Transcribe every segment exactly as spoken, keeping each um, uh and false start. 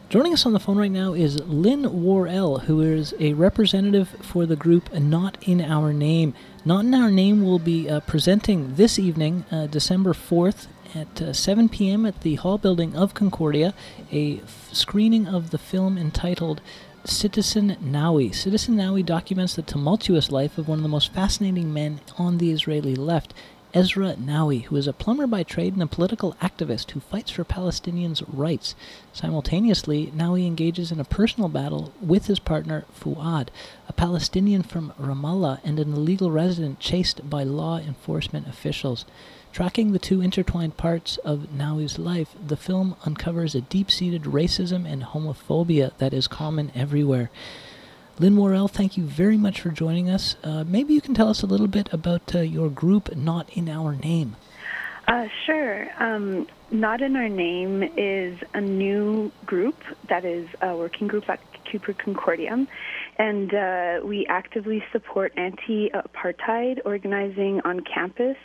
Joining us on the phone right now is Lynn Worrell, who is a representative for the group Not In Our Name. Not In Our Name will be uh, presenting this evening, uh, December fourth, at uh, seven p.m. at the Hall Building of Concordia, a f- screening of the film entitled Citizen Nawi. Citizen Nawi documents the tumultuous life of one of the most fascinating men on the Israeli left, Ezra Nawi, who is a plumber by trade and a political activist who fights for Palestinians' rights. Simultaneously, Nawi engages in a personal battle with his partner Fuad, a Palestinian from Ramallah and an illegal resident chased by law enforcement officials. Tracking the two intertwined parts of Nawi's life, the film uncovers a deep-seated racism and homophobia that is common everywhere. Lynn Worrell, thank you very much for joining us. Uh, maybe you can tell us a little bit about uh, your group, Not In Our Name. Uh, sure. Um, Not In Our Name is a new group that is a working group at Cooper Concordia, and uh, we actively support anti-apartheid organizing on campus.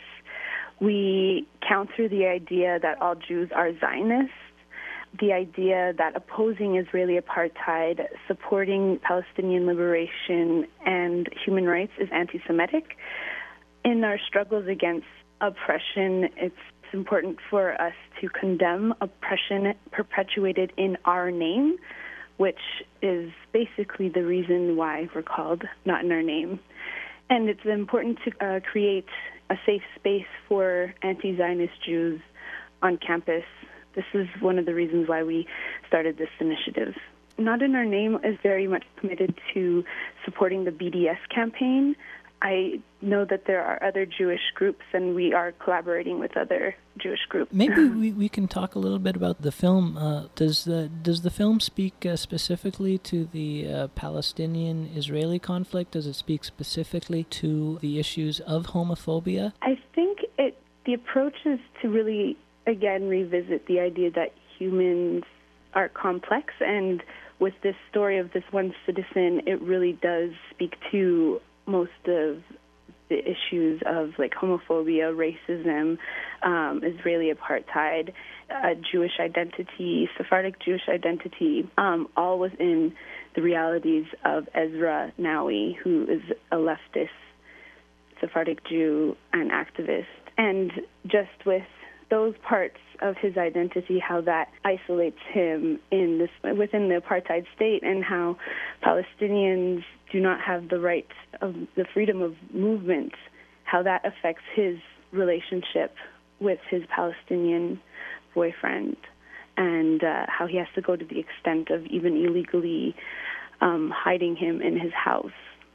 We counter the idea that all Jews are Zionists, the idea that opposing Israeli apartheid, supporting Palestinian liberation and human rights is anti-Semitic. In our struggles against oppression, it's important for us to condemn oppression perpetuated in our name, which is basically the reason why we're called Not In Our Name. And it's important to uh, create a safe space for anti-Zionist Jews on campus. This is one of the reasons why we started this initiative. Not In Our Name is very much committed to supporting the B D S campaign. I know that there are other Jewish groups, and we are collaborating with other Jewish groups. Maybe we, we can talk a little bit about the film. Uh, does the does the film speak uh, specifically to the uh, Palestinian-Israeli conflict? Does it speak specifically to the issues of homophobia? I think it the approach is to really, again, revisit the idea that humans are complex, and with this story of this one citizen, it really does speak to most of the issues of like homophobia, racism, um, Israeli apartheid, uh, Jewish identity, Sephardic Jewish identity, um, all within the realities of Ezra Nawi, who is a leftist Sephardic Jew and activist. And just with those parts of his identity, how that isolates him in this within the apartheid state, and how Palestinians do not have the right of the freedom of movement, how that affects his relationship with his Palestinian boyfriend, and uh, how he has to go to the extent of even illegally um, hiding him in his house.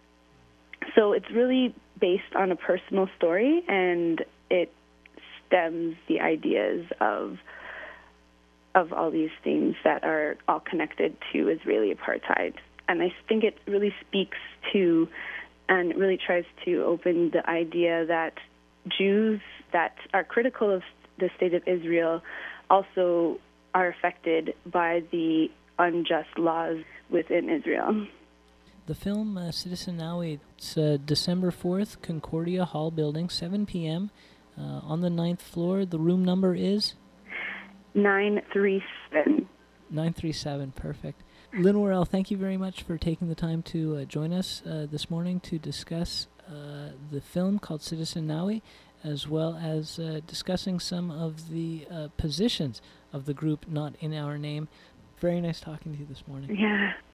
So it's really based on a personal story, and it stems the ideas of of all these things that are all connected to Israeli apartheid. And I think it really speaks to and really tries to open the idea that Jews that are critical of the state of Israel also are affected by the unjust laws within Israel. The film uh, Citizen Nawi, it's uh, December fourth, Concordia Hall Building, seven p.m., Uh, on the ninth floor. The room number is? nine three seven. nine three seven, perfect. Lynn Worrell, thank you very much for taking the time to uh, join us uh, this morning to discuss uh, the film called Citizen Nawi, as well as uh, discussing some of the uh, positions of the group Not In Our Name. Very nice talking to you this morning. Yeah,